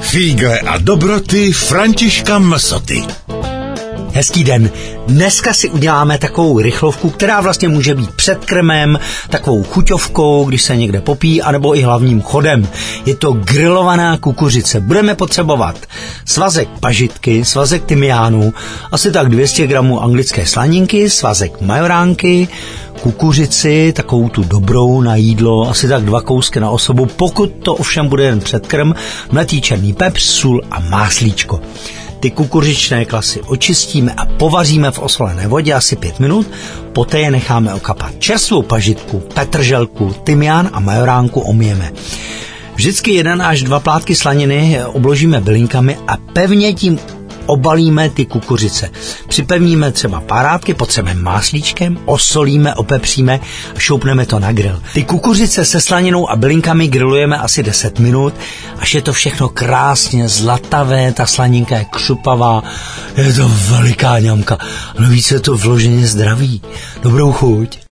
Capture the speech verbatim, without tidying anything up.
Fígle a dobroty Františka Msoty. Hezký den. Dneska si uděláme takovou rychlovku, která vlastně může být předkrmem, takovou chuťovkou, když se někde popí, anebo i hlavním chodem. Je to grilovaná kukuřice. Budeme potřebovat svazek pažitky, svazek tymiánu, asi tak dvě stě gramů anglické slaninky, svazek majoránky, kukuřici, takovou tu dobrou na jídlo, asi tak dva kousky na osobu, pokud to ovšem bude jen předkrm, mletý černý pepř, sůl a máslíčko. Ty kukuřičné klasy očistíme a povaříme v osolené vodě asi pět minut, poté je necháme okapat. Čerstvou pažitku, petrželku, tymián a majoránku omijeme. Vždycky jeden až dva plátky slaniny obložíme bylinkami a pevně tím obalíme ty kukuřice. Připevníme třeba párátky, potřebujeme máslíčkem, osolíme, opepříme a šoupneme to na grill. Ty kukuřice se slaninou a bylinkami grillujeme asi deset minut, až je to všechno krásně zlatavé, ta slaninka je křupavá, je to veliká ňamka. No víc je to vloženě zdraví. Dobrou chuť.